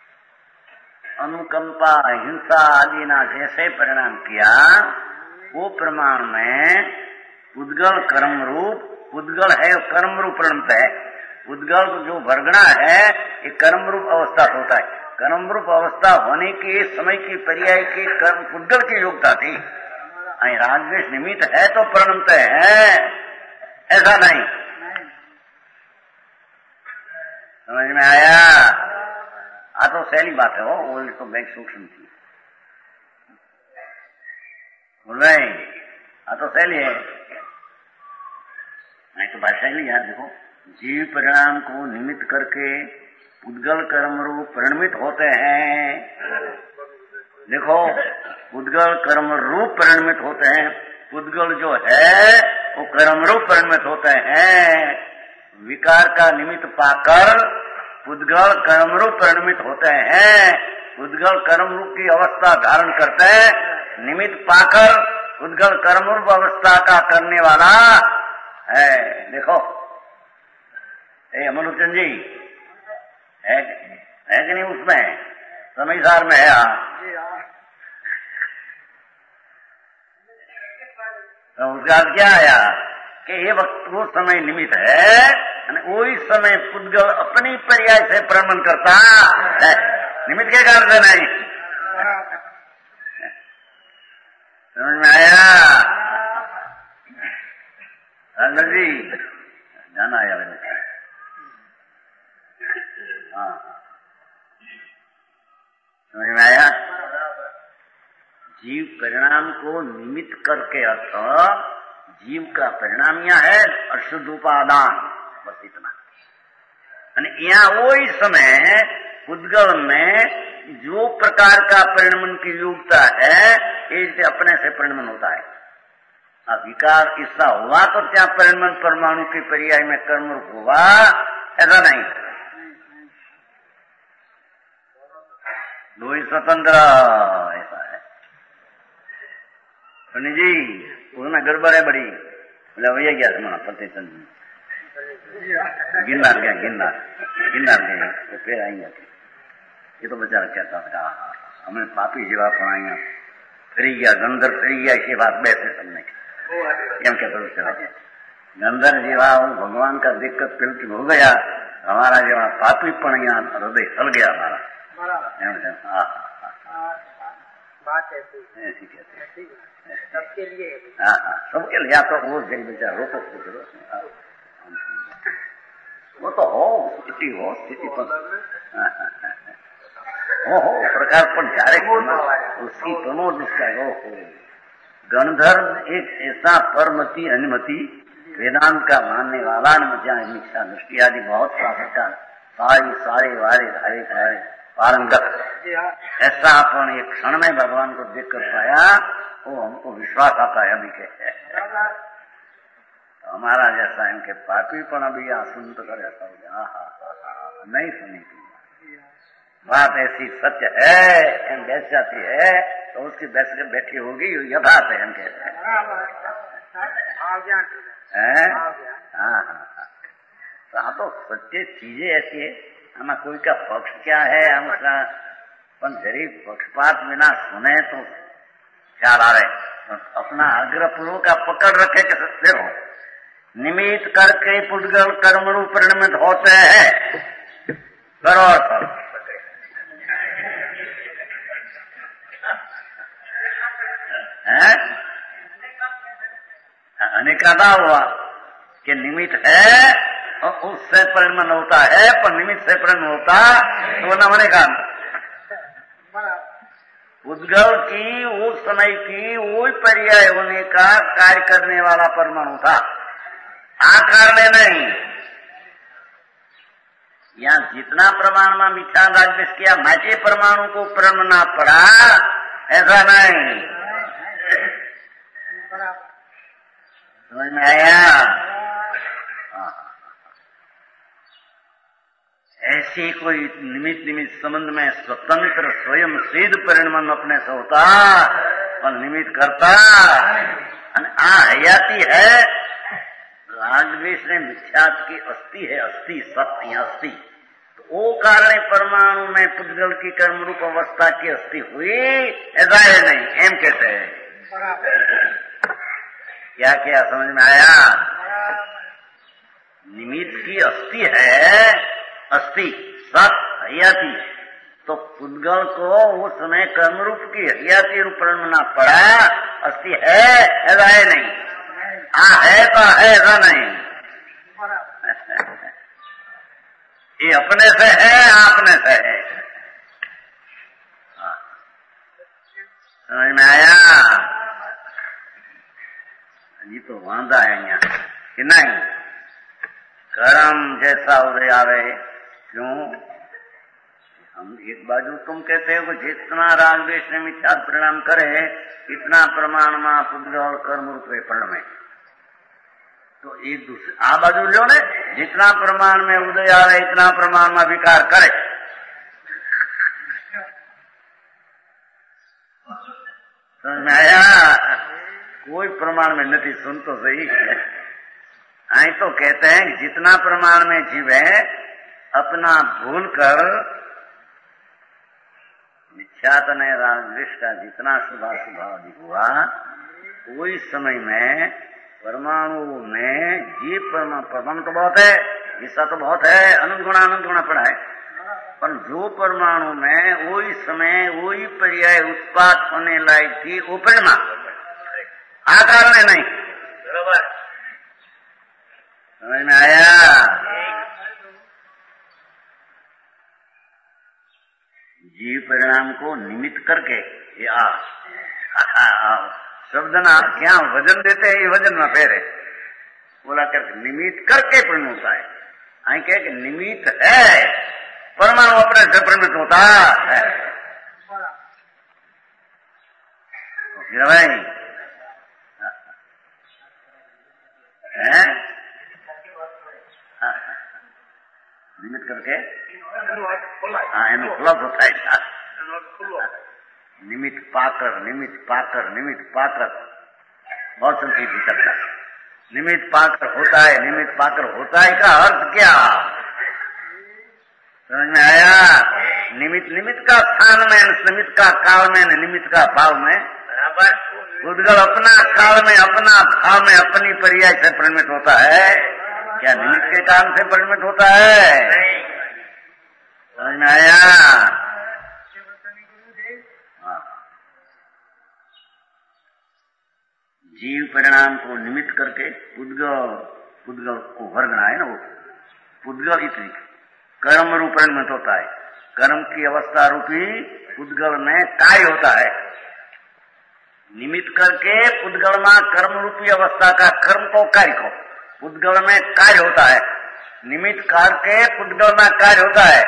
अनुकंपा हिंसा आदि ना जैसे परिणाम किया, वो प्रमाण में उद्गल कर्म रूप, उद्गल है कर्म रूप परिणमत है। उद्गल जो वर्गणा है ये कर्म रूप अवस्था होता है। कर्म रूप अवस्था होने के समय की पर्याय की कर्म उद्गल की योग्यता थी। राग द्वेष निमित्त है तो परिणमत है, ऐसा नहीं। समझ में आया? आ तो सैली बात है। वो वो तो बैंक सूक्ष्म थी, बोल रहे आ तो सैली है, नहीं तो भाषा ही याद। देखो जीव परिणाम को निमित्त करके उद्गल कर्म रूप परिणमित होते हैं। देखो उद्गल कर्म रूप परिणमित होते हैं। उद्गल जो है वो कर्म रूप परिणमित होते हैं। विकार का निमित्त पाकर उद्गल कर्म रूप परिणमित होते हैं। उद्गल कर्म रूप की अवस्था धारण करते हैं। निमित्त पाकर उद्गल कर्म रूप अवस्था का करने वाला है। देखो ए अमलुचंद जी है, है कि नहीं? उसमें समयसार में है। तो उसका क्या आया कि ये वक्त वो समय निमित्त है, वही समय पुद्गल अपनी पर्याय से प्रमाण करता है, निमित्त के कारण से नहीं। समझ में आया अंकल जी? जाना आया मैंने। हाँ, समझ में आया? जीव परिणाम को निमित्त करके अर्थ जीव का परिणाम यह है अशुद्ध उपादान, बस इतना। यहाँ वही समय उद्गल में जो प्रकार का परिणमन की योग्यता है इससे अपने से परिणमन होता है। अब विकार ऐसा हुआ तो क्या परिणमन परमाणु के पर्याय में कर्म रूप हुआ, ऐसा नहीं। दो ही स्वतंत्र ऐसा है। सुनी जी उसमें गड़बड़ है बड़ी। बोला भैया क्या तुम्हारा पति चंद गिरनार गया, गिरनार गिरनार गए तो फिर आएंगे। ये तो बेचारा कहता था हमें पापी सेवा पढ़ाएंगे, फिर गया गंदर, फिर गया इसी बात बैठे सबने क्या कहते गंदर जीवा भगवान का दिक्कत पिलट हो गया, हमारा जीवा पापी पड़ गया, हृदय हल गया हमारा। बात ऐसी कहते हैं सबके लिए। हाँ हाँ सबके लिए। या तो वो दिन बेचारा रोको करो, वो तो हो स्थिति हो स्थिति पर हो हो प्रकार पर जारे उसकी दोनों दिशा हो। गंधर्व एक ऐसा परमति अनुमति वेदांत का मानने वाला निष्ठा दृष्टि आदि बहुत सा सारी सारे वारे धारे धारे पारंगत, ऐसा अपन एक क्षण में भगवान को देख कर पाया, वो हमको विश्वास आता है अभी के। तो हमारा जैसा इनके पापी पण अभी सुन तो कर जाता हो नहीं सुनी थी बात, ऐसी सत्य है एम बैठ जाती है तो उसकी बैठ के बैठी होगी यथार्थ है हम कहते हैं। हाँ हाँ तो सच्ची चीजें ऐसी है। हमें कोई का पक्ष क्या है हम उसका पण जरी पक्षपात बिना सुने तो ख्याल आ रहे, तो अपना आग्रह पूर्वक का पकड़ रखे कि सत्य हो निमित्त करके पुद्गल कर्मणु परिणमित होते हैं। करो अनेकादा हुआ कि निमित्त है और उससे परिणमन होता है, पर निमित्त से परिणमन होता तो न होने का उद्गल की उस समय की वही पर्याय होने का कार्य करने वाला परमाणु था, आकार में नहीं। यहाँ जितना प्रमाण में मिथ्या राजवेश किया माचे परमाणु को परिणमना पड़ा, ऐसा नहीं। समझ में आया? ऐसी कोई निमित्त निमित्त संबंध में स्वतंत्र स्वयं सिद्ध परिणमन अपने से होता और निमित्त करता आ हयाती है। राजवेश ने मिथ्यात की अस्थि है, अस्थि सत्य अस्थि, तो वो कारण परमाणु में पुद्गल की कर्म रूप अवस्था की अस्थि हुई, ऐसा है नहीं एम कहते हैं। क्या क्या समझ में आया? निमित्त की अस्थि है, अस्थि सत हयाती, तो पुद्गल को उस समय कर्म रूप की हयाती रूप परिणमना पड़ा, अस्थि है ऐसा है नहीं, आ है तो है ऐसा नहीं। ये अपने से है, अपने से है। समझ में आया? ये तो वांधा है यहाँ कि नहीं, कर्म जैसा उदय आवे। क्यों? हम एक बाजू तुम कहते हो कि जितना रागद्वेष ने मिथ्या परिणाम करे इतना प्रमाण में पुद्गल कर्म रूप परिणाम है, तो एक दूसरे आ बाजू लो ने, जितना प्रमाण में उदय आवे इतना प्रमाण में विकार करे। समझ में आया? कोई प्रमाण में नहीं, सुन तो सही। आई तो कहते हैं कि जितना प्रमाण में जीवे अपना भूल कर मिथ्यात ने रागद्वेष का जितना शुभा शुभादि हुआ वही समय में परमाणु में जीव परमाणु तो बहुत है, हिस्सा तो बहुत है, अनंत गुणा अनंत गुणा पड़ा है, पर जो परमाणु में वही समय वही पर्याय उत्पाद होने लायक थी वो परिणमा, आकार में नहीं। बराबर समझ में आया? जीव परिणाम को निमित्त करके ये आ, आ, आ शब्द ना क्या वजन देते हैं, ये वजन ना फेरे बोला करके निमित्त करके परिणम होता है। आई कह कि निमित्त है, परमाणु अपने से परिणत होता है। फिर भाई निमित्त करके हाँ एनु खुलासो થાય છે। निमित्त पाकर निमित्त पाकर निमित्त पाकर बहुत चलती थी चर्चा। निमित्त पाकर होता है, निमित्त पाकर होता है का अर्थ क्या समझ में आया? निमित्त निमित्त का स्थान में, निमित्त का काल में, निमित्त का भाव में बराबर। उद्गल अपना काल में, अपना भाव में, अपनी पर्याय से परिणमित होता है। क्या निमित्त के कारण से परिणमित होता है? समझ में आया? जीव परिणाम को निमित्त करके उद्गल उद्गल को वर्गना है ना, वो उद्गल इतनी कर्म रूप परिणमित होता है। कर्म की अवस्था रूपी उद्गल में कार्य होता है। निमित्त करके उद्गल में कर्म रूपी अवस्था का कर्म को कार्य को उद्गल में कार्य होता है। निमित्त करके उद्गल में कार्य होता है।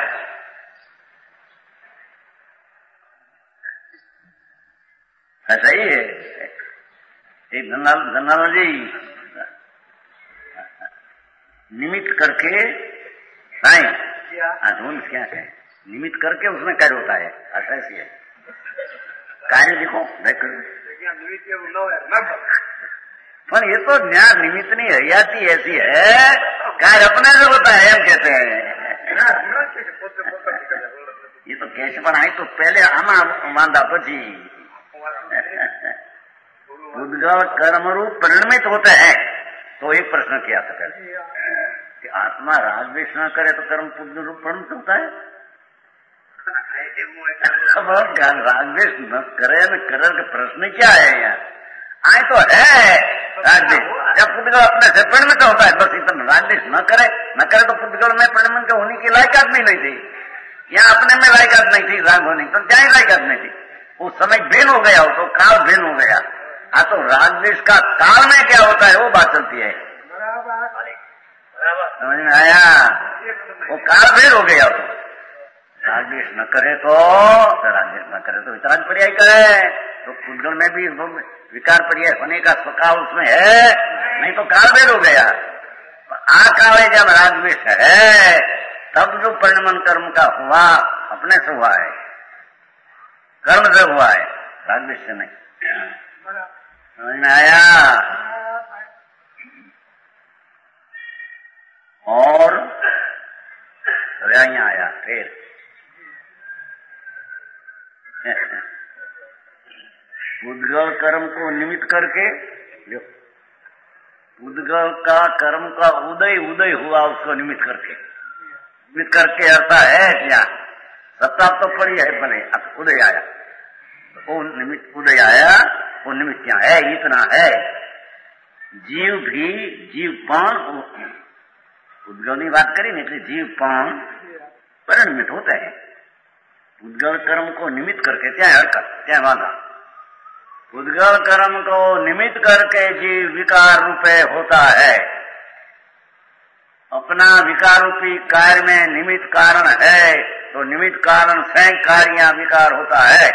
ऐसा ही है एक धनाल जी निमित्त करके नहीं ढूंढ क्या है, निमित्त करके उसमें कार्य होता है। ऐसा ऐसी है कार्य देखो देख पर ये तो ज्ञान निमित्त नहीं है, याती ऐसी है कार्य अपने से होता है हम कहते हैं। ये तो कैसे बनाई तो पहले आमा मांदा पची उद्गल कर्म रूप परिणमित होते हैं। तो एक प्रश्न किया था पहले कि आत्मा राग द्वेष न करे तो कर्म पुण्य रूप परिणमित होता है। राग द्वेष न करे न करे का प्रश्न क्या है यहाँ? आए तो है राग द्वेष, जब पुद्गल अपने से परिणमित होता है बस इतना। राग द्वेष न करे न करे तो पुद्गल में परिणमन के होने की लायकात नहीं, नहीं थी। यहाँ अपने में लायकात नहीं थी राग होने, तो क्या लायकात नहीं थी। उस समय भेद हो गया, हो तो काल भेद हो गया। हाँ तो राग द्वेष का काल में क्या होता है वो बात चलती है। समझ में आया? वो काल भेद हो गया। तो राग द्वेष न करे तो राग द्वेष न करे तो वितराग पर्याय करे तो पुद्गल में भी विकार पर्याय होने का स्वकाल उसमें है, नहीं तो काल भेद हो गया। आ काल जब राग द्वेष है तब जो परिणमन कर्म का हुआ अपने से हुआ है, कर्म से हुआ है, राग द्वेष से नहीं। समझ में आया? और यहाँ आया फिर उद्गल कर्म को निमित्त करके उद्गल का कर्म का उदय उदय हुआ उसको निमित्त करके, निमित्त करके अर्थ है क्या सत्ता तो पड़ी है बने अब उदय आया, वो निमित्त उदय आया, वो निमित्त क्या है इतना है। जीव भी जीवपन उद्गल की बात करी नहीं, जीवपन परिणमित होते हैं। उद्गल कर्म को निमित्त करके क्या हरकत क्या वादा, उद्गल कर्म को निमित्त करके जीव विकार रूपे होता है। अपना विकार रूपी कार्य में निमित्त कारण है तो निमित्त कारण से कार्य विकार होता है।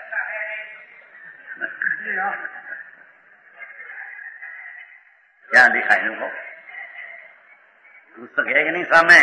क्या दिखाई इनको पुस्तक है कि नहीं सामने?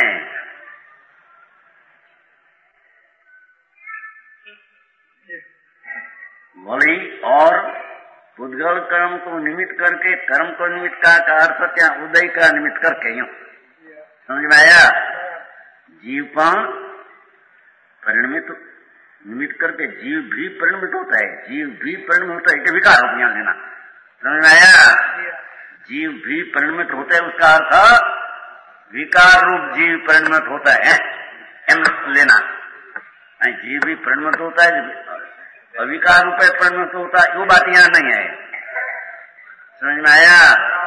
बोली और उद्गल कर्म को निमित्त करके कर्म को निमित्त का, का अर्थ क्या उदय का निमित्त करके यूं समझ में आया? जीवपन परिणमित निमित्त करके जीव भी परिणमित होता है, जीव भी परिणमित होता है, विकार हो गया लेना समझ में आया? जीव भी परिणमित होता है, उसका अर्थ विकार रूप जीव परिणमित होता है, एम लेना। जीव भी परिणमित होता है, अविकार रूप परिणमित होता है, वो बात यहाँ नहीं है। समझ में आया?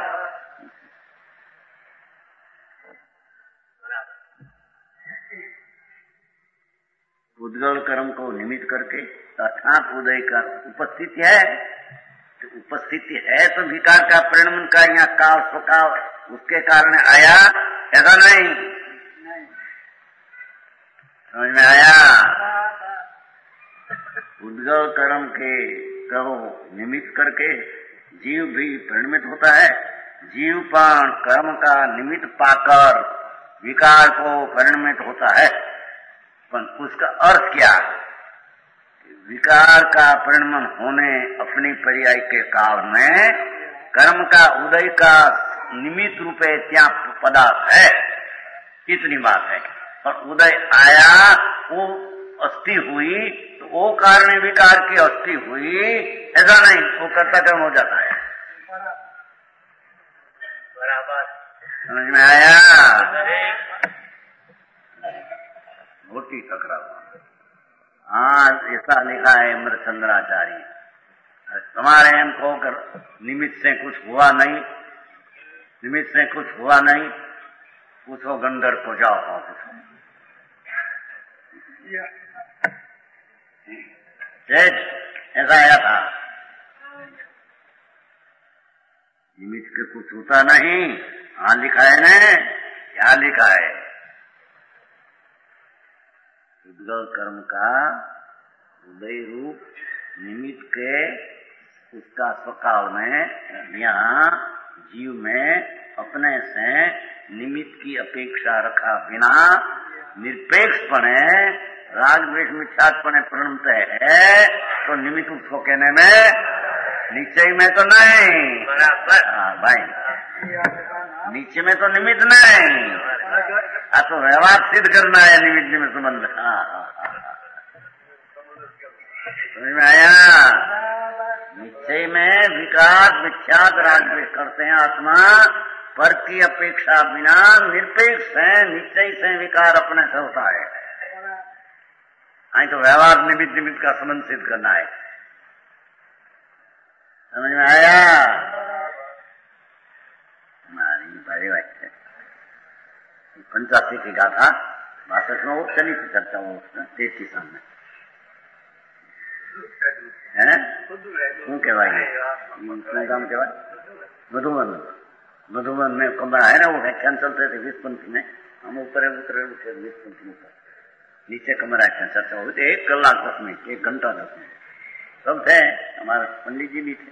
उद्गल कर्म को निमित्त करके अर्थात उदय का उपस्थिति है, तो उपस्थिति है तो विकार का परिणमन का यहाँ काल स्वकाल उसके कारण आया, ऐसा नहीं। समझ में आया? उद्गल कर्म के कहो निमित्त करके जीव भी परिणमित होता है। जीव पण कर्म का निमित्त पाकर विकार को परिणमित होता है, पर उसका अर्थ क्या? विकार का परिणमन होने अपनी पर्याय के काल में कर्म का उदय का निमित्त रूपे क्या पदार्थ है, इतनी बात है। और उदय आया, वो अस्थि हुई, तो वो कारण विकार की अस्थि हुई, ऐसा नहीं, वो कर्ता कर्म हो जाता है। बराबर समझ में आया? मोटी टकराव। हाँ, ऐसा लिखा है अमरचंद्राचार्य, तुम्हारे इनको कर निमित्त से कुछ हुआ नहीं, निमित्त से कुछ हुआ नहीं, पूछो गंधर्व को, जाओ पूछो। ऐसा आया था, निमित्त के कुछ होता नहीं। हाँ लिखा है ने, क्या लिखा है? उद्गल कर्म का उदय रूप निमित्त के उसका स्वकाल में यहाँ जीव में अपने से निमित्त की अपेक्षा रखा बिना निरपेक्षपणे राग द्वेष मिथ्यात्पणे परिणमत है, तो निमित्त उसको कहने में निश्चय में तो नहीं। बराबर। हाँ भाई, नीचे में तो निमित्त नहीं, आ तो व्यवहार सिद्ध करना है निमित्त में संबंध। हाँ समझ में आया? निश्चय में विकार मिथ्यात राग द्वेष करते हैं आत्मा, पर की अपेक्षा बिना निरपेक्ष है, निश्चय से विकार अपने से होता है। आई तो व्यवहार निमित्त निमित्त का संबंध सिद्ध करना है। समझ में आया? भाई भाई पंचासी की गाथा बासठ में वो चली थी चर्चा, वो तेज की सामने है શું કહેવાય? શું કામ કહેવાય? मधुबन मधुबन में कमरा है ना, वो व्याख्यान चलते थे बीस पंथी में, हम ऊपर उतरे उठे बीस पंथी में, नीचे कमरा चर्चा हुई थी, एक कलाक दस मिनट, एक घंटा दस मिनट, सब थे, हमारे पंडित जी भी थे।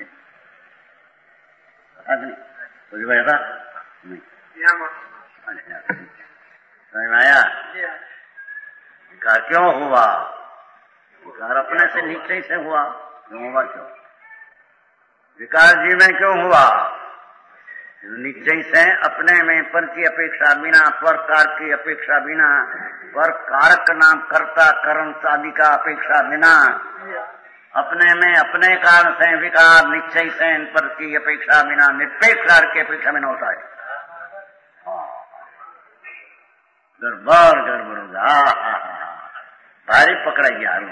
कुछ भाई था नहीं, समझ में आया? विकार क्यों हुआ? विकार अपने से निश्चय से हुआ, क्यों हुआ? क्यों विकार जीव में क्यों हुआ? निश्चय से अपने में पर की अपेक्षा बिना, पर कार की अपेक्षा बिना, पर कारक नाम कर्ता कर्म आदि का अपेक्षा बिना, अपने में अपने कारण से विकार निश्चय से पर की अपेक्षा बिना, निरपेक्ष कार की अपेक्षा बिना होता है। गड़बड़ गड़बड़ होगा, भारी पकड़ाई हारू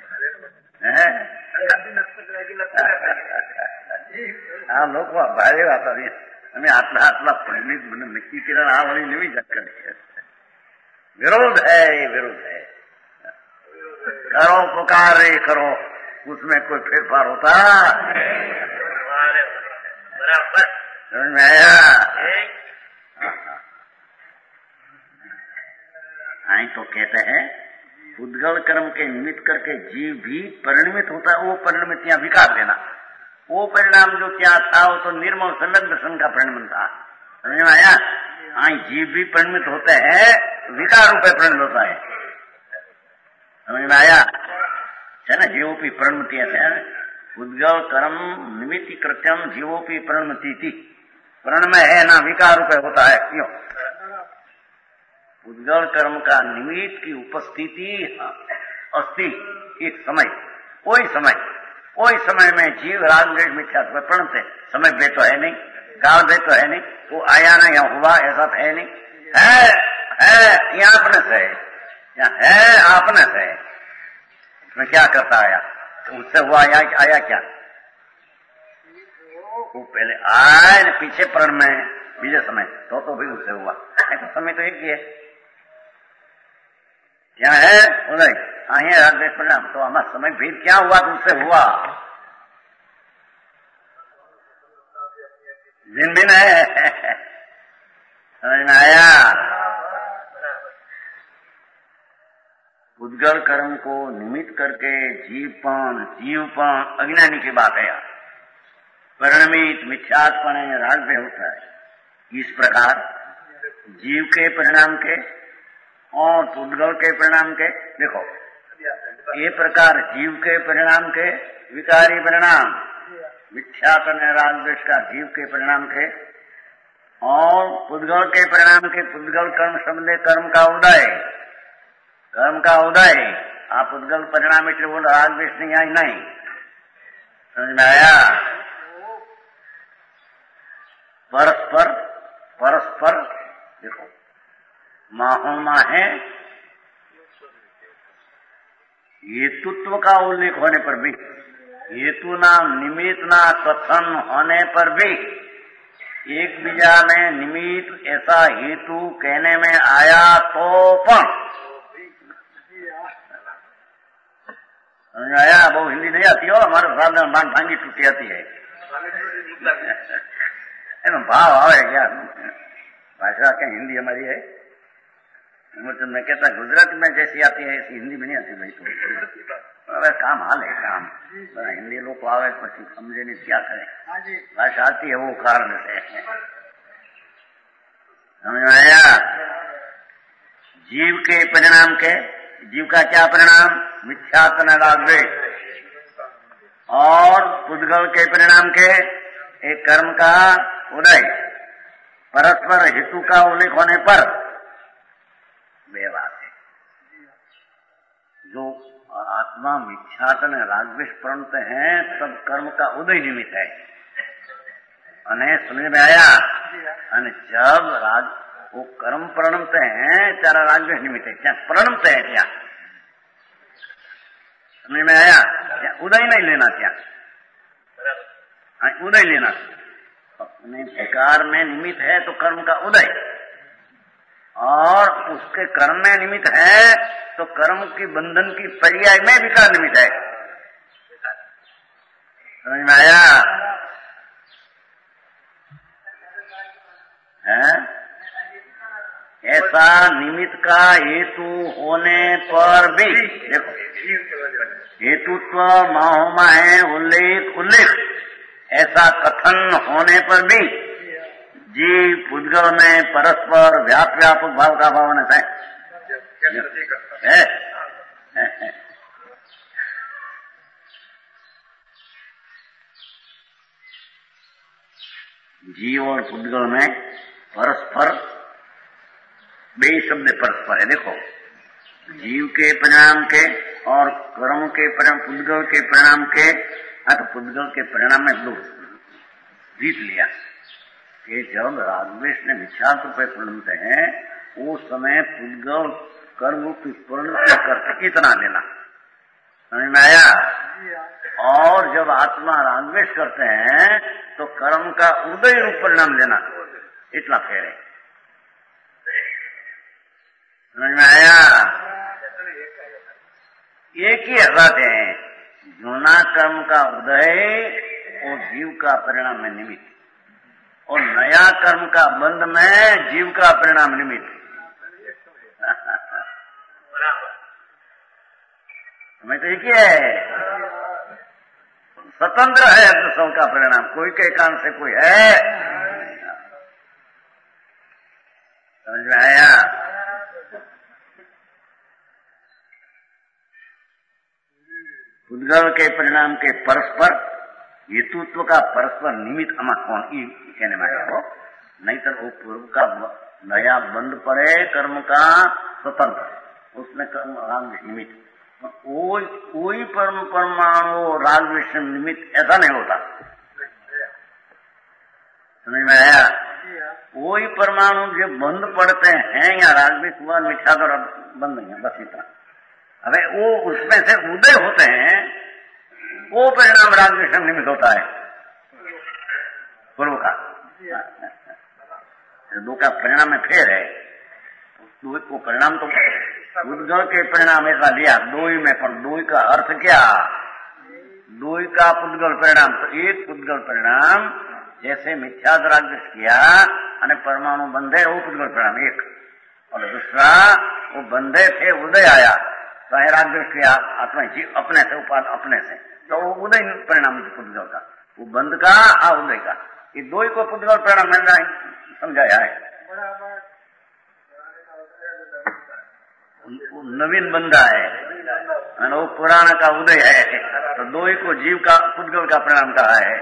हाँ लोग भारी बात नहीं, हमें आटला आटला पंडित मैंने नक्की किरण आ वाली नहीं जाकर विरोध है, ये विरोध है। करो पुकारे करो, उसमें कोई फेरफार होता? बराबर। समझ में आया? आई तो कहते हैं उद्गल कर्म के निमित्त करके जीव भी परिणमित होता है। वो परिणमित यहाँ विकार देना, वो परिणाम जो क्या था वो तो निर्मल सम्यक दर्शन का परिणमन था। समझ में आया? आई जीव भी परिणमित होते हैं, विकार रूप परिणमित होता है। समझ में आया? है ना? जीवोपी परिणमति है, उद्गल कर्म निमित्त कृत्यम जीवोपी परिणमति थी, प्रणमय है ना, विकार रूप होता है। क्यों? उद्गल कर्म का निमित्त की उपस्थिति अस्थि, एक समय, कोई समय कोई समय में जीव राग द्वेष मिथ्या प्रणम से समय भेद तो है नहीं, काल भेद तो है नहीं, वो आया ना यहाँ हुआ ऐसा है नहीं, है है यहाँ अपने से यहाँ है आपने से, उसमें क्या करता आया, तो उससे हुआ आया, आया क्या, वो पहले आए पीछे प्रण में बीजे समय तो तो भी उससे हुआ, तो समय तो एक ही है, क्या है उदय आए राग द्वेष परिणाम, तो हमारा समय भेद क्या हुआ तो उससे हुआ, दिन दिन है, समझ में आया। उद्गल कर्म को निमित्त करके जीवपन जीवपन अज्ञानी की बात है, परिणमित मिथ्यात्पन राग में होता है। इस प्रकार जीव के परिणाम के और उद्गल के परिणाम के, देखो ये प्रकार जीव के परिणाम के विकारी परिणाम मिथ्यात्पन राग द्वेष का जीव के परिणाम के, और उद्गल के परिणाम के उद्गल कर्म शब्द कर्म का उदय, कर्म का उदय, आप उद्गल परिणाम इसलिए बोल राग द्वेष नहीं आई नहीं, समझ में आया। परस्पर परस्पर देखो माहो माहे हेतुत्व का उल्लेख होने पर भी, हेतु ना निमित्त ना कथन होने पर भी एक बीजा में निमित्त ऐसा हेतु कहने में आया तो पण समझ आया। वो हिंदी नहीं आती हो, हमारे सामने मान भांगी टूटी आती है, भाव आवे क्या, भाषा क्या हिंदी हमारी है, तो मैं कहता गुजराती में जैसी आती है ऐसी हिंदी में नहीं आती भाई, तो अरे काम हाल है काम, हिंदी लोग आवे પછી समझे नहीं क्या करें, भाषा आती है वो कारण से, समझ में आया। जीव के परिणाम के, जीव का क्या परिणाम मिथ्यात्पन राग द्वेष, और उद्गल के परिणाम के एक कर्म का उदय, परस्पर हेतु का उल्लेख होने पर वे बात है। जो आत्मा मिथ्यात्पन राग द्वेष प्रणत है तब कर्म का उदय निमित्त है, अने समझ में आया। अने जब राग वो कर्म प्रणत है त्यारा राग द्वेष निमित्त है, क्या प्रणत है क्या, समझ में आया। क्या उदय नहीं लेना, क्या उदय लेना, अपने विकार में निमित्त है तो कर्म का उदय, और उसके कर्म में निमित्त है तो कर्म की बंधन की पर्याय में विकार निमित्त है, समझ में आया है। ऐसा निमित्त का हेतु होने पर भी देखो हेतुत्व माहोमा है उल्लेख उल्लेख ऐसा कथन होने पर भी जीव उद्गल में परस्पर व्याप व्यापक भाव का भाव होना है, है? जीव और उद्गल में परस्पर बे शब्द परस्पर है। देखो जीव के परिणाम के और कर्म के परिणाम उद्गल के परिणाम के, हाँ तो उद्गल के परिणाम में दो जीत लिया कि जब रागद्वेष ने मिथ्यात्व पे परिणत है उस समय उद्गल कर्म की परिणति करते इतना देना, समझ में आया। और जब आत्मा रागद्वेष करते हैं तो कर्म का उदय रूप परिणाम देना, इतना फेर है, समझ में आया। एक ही बात है, जुना कर्म का उदय और जीव का परिणाम में निमित्त, और नया कर्म का बंध में जीव का परिणाम निमित्त, हमें तो एक ही है, स्वतंत्र है सबका परिणाम, कोई के कारण से कोई है, समझ में आया। उद्गल के परिणाम के परस्पर हेतुत्व का परस्पर निमित्त अमा कौन ई कहने में आया हो, नहीं तो वो पूर्व का नया बंद पड़े कर्म का स्वतंत्र, उसमें कर्म राम निमित्त कोई परमाणु राग विषय निमित्त ऐसा नहीं होता। समझ में आया? कोई परमाणु जो बंद पड़ते हैं या राग विष हुआ मिथ्या द्वारा बंद नहीं है, बस इतना। अबे वो उसमें से उदय होते हैं, वो परिणाम राग विषय निमित्त होता है पूर्व का। दो का परिणाम में फेर है, दो को परिणाम तो उद्गल के परिणाम ऐसा लिया दो ही में, पर दो का अर्थ क्या? दो का पुद्गल परिणाम, तो एक पुद्गल परिणाम जैसे मिथ्या राग विष किया और परमाणु बंधे वो पुद्गल परिणाम एक, और दूसरा वो बंधे थे उदय आया चाहे राग विष किया आत्मा जीव अपने से उपाद अपने से, तो वो उदय परिणाम पुद्गल का, वो बंध का आ उदय का, ये दो ही को पुद्गल परिणाम मैंने समझाया है। नवीन बंधा है और वो पुराना का उदय है, तो दो ही को जीव का पुद्गल का परिणाम कहा है।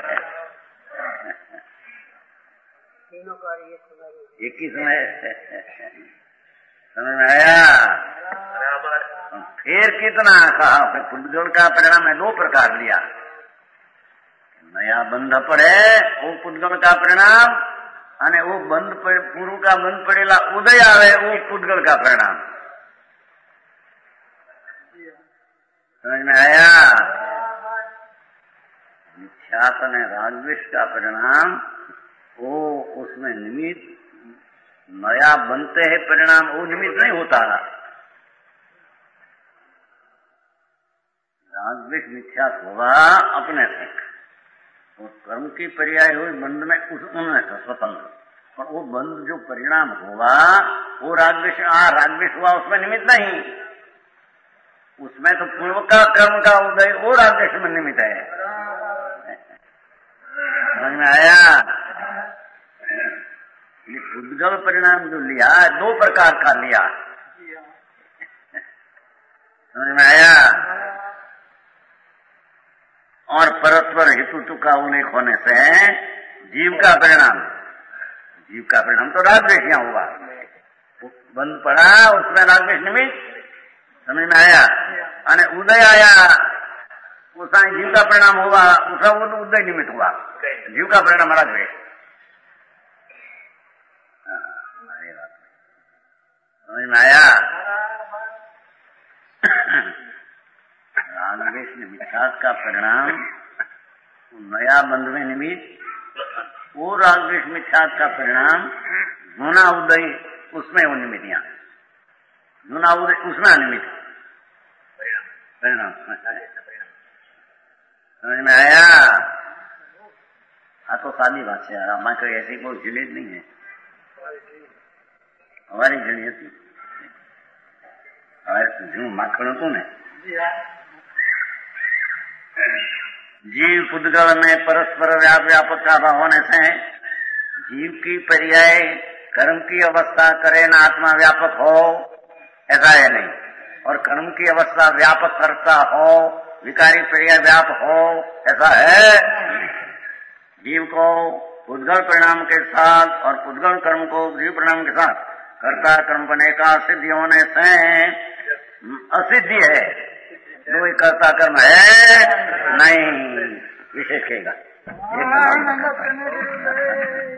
एक ही समय समझ में आया? फिर कितना कहा पुद्गल का परिणाम है दो प्रकार लिया, नया बंध पड़े वो पुद्गल का परिणाम, અને वो बंद पूर्व का बंद पड़ेला उदय आवे वो पुद्गल का परिणाम। समझ में आया? मिथ्यात्व ने रागविष का परिणाम वो उसमें निमित्त नया बनते हैं परिणाम, वो निमित्त नहीं होता। रागविष मिथ्यात्व होगा अपने से, और कर्म की पर्याय हुई बंध में उस उनमें से स्वतंत्र, और वो बंध जो परिणाम होगा वो रागविष आ रागविष हुआ उसमें निमित्त नहीं, उसमें तो पूर्व का कर्म का उदय वो रागविष में निमित्त है। समझ में आया? ये उद्गल परिणाम जो लिया दो प्रकार का लिया, समझ में आया? और परस्पर हेतु का उल्लेख होने से जीव का परिणाम, जीव का परिणाम तो रागद्वेष यहाँ हुआ, बंद पड़ा उसमें रागद्वेष निमित्त। समझ में आया? अने उदय आया उसका जीव का परिणाम हुआ, उसका उदय निमित्त हुआ, जीव का परिणाम रागद्वेष। समझ में आया? रागद्वेष मिथ्यात्व का परिणाम नया बंध में निमित्त, वो रागद्वेष मिथ्यात्व का परिणाम गुना उदय उसमें वो निमित्त, यहाँ गुना उदय उसमें निमित्त परिणाम। समझ में आया? हाँ तो सादी बात है, हमारे कोई ऐसी कोई जुनीत नहीं है, हमारी जुनीत हमारे जू माखण को ने जीव पुद्गल में परस्पर व्याप व्यापक का भाव होने से जीव की पर्याय कर्म की अवस्था करे ना आत्मा व्यापक हो ऐसा है नहीं, और कर्म की अवस्था व्यापक करता हो विकारी पर्याय व्याप हो ऐसा है। जीव को पुद्गल परिणाम के साथ और पुद्गल कर्म को जीव परिणाम के साथ कर्ता कर्म बने का सिद्धि होने से असिद्धि है, कोई कर्ता कर्म है नहीं, विशेष कहेगा।